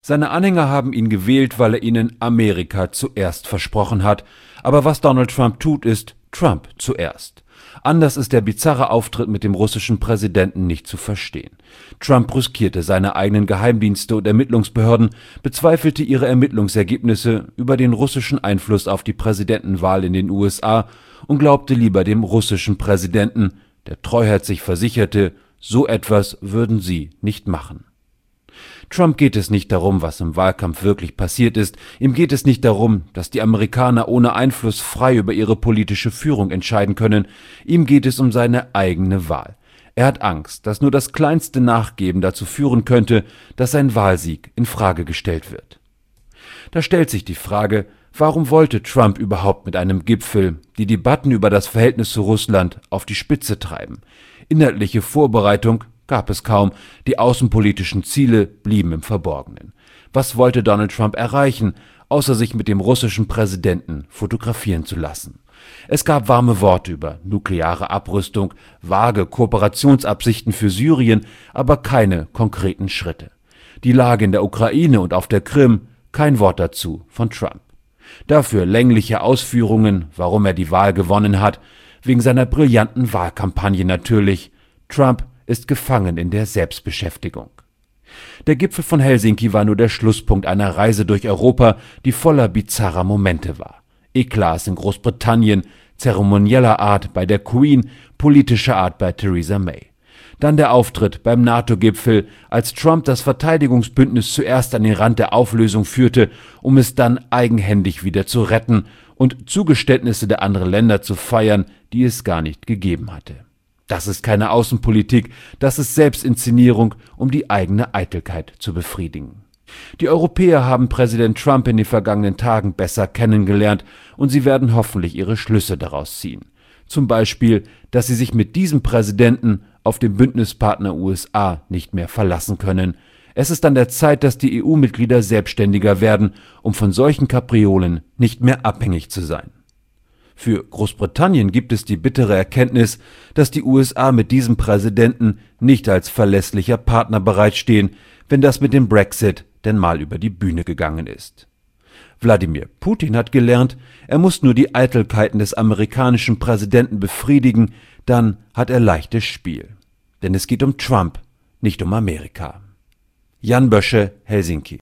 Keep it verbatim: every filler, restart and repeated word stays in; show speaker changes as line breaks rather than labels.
Seine Anhänger haben ihn gewählt, weil er ihnen Amerika zuerst versprochen hat. Aber was Donald Trump tut, ist Trump zuerst. Anders ist der bizarre Auftritt mit dem russischen Präsidenten nicht zu verstehen. Trump brüskierte seine eigenen Geheimdienste und Ermittlungsbehörden, bezweifelte ihre Ermittlungsergebnisse über den russischen Einfluss auf die Präsidentenwahl in den U S A und glaubte lieber dem russischen Präsidenten, der treuherzig versicherte, so etwas würden sie nicht machen. Trump geht es nicht darum, was im Wahlkampf wirklich passiert ist. Ihm geht es nicht darum, dass die Amerikaner ohne Einfluss frei über ihre politische Führung entscheiden können. Ihm geht es um seine eigene Wahl. Er hat Angst, dass nur das kleinste Nachgeben dazu führen könnte, dass sein Wahlsieg in Frage gestellt wird. Da stellt sich die Frage, warum wollte Trump überhaupt mit einem Gipfel die Debatten über das Verhältnis zu Russland auf die Spitze treiben? Inhaltliche Vorbereitung gab es kaum, die außenpolitischen Ziele blieben im Verborgenen. Was wollte Donald Trump erreichen, außer sich mit dem russischen Präsidenten fotografieren zu lassen? Es gab warme Worte über nukleare Abrüstung, vage Kooperationsabsichten für Syrien, aber keine konkreten Schritte. Die Lage in der Ukraine und auf der Krim, kein Wort dazu von Trump. Dafür längliche Ausführungen, warum er die Wahl gewonnen hat, wegen seiner brillanten Wahlkampagne natürlich. Trump ist gefangen in der Selbstbeschäftigung. Der Gipfel von Helsinki war nur der Schlusspunkt einer Reise durch Europa, die voller bizarrer Momente war. Eklats in Großbritannien, zeremonieller Art bei der Queen, politischer Art bei Theresa May. Dann der Auftritt beim NATO-Gipfel, als Trump das Verteidigungsbündnis zuerst an den Rand der Auflösung führte, um es dann eigenhändig wieder zu retten und Zugeständnisse der anderen Länder zu feiern, die es gar nicht gegeben hatte. Das ist keine Außenpolitik, das ist Selbstinszenierung, um die eigene Eitelkeit zu befriedigen. Die Europäer haben Präsident Trump in den vergangenen Tagen besser kennengelernt und sie werden hoffentlich ihre Schlüsse daraus ziehen. Zum Beispiel, dass sie sich mit diesem Präsidenten auf den Bündnispartner U S A nicht mehr verlassen können. Es ist an der Zeit, dass die E U-Mitglieder selbstständiger werden, um von solchen Kapriolen nicht mehr abhängig zu sein. Für Großbritannien gibt es die bittere Erkenntnis, dass die U S A mit diesem Präsidenten nicht als verlässlicher Partner bereitstehen, wenn das mit dem Brexit denn mal über die Bühne gegangen ist. Wladimir Putin hat gelernt, er muss nur die Eitelkeiten des amerikanischen Präsidenten befriedigen, dann hat er leichtes Spiel. Denn es geht um Trump, nicht um Amerika. Jan Bösche, Helsinki.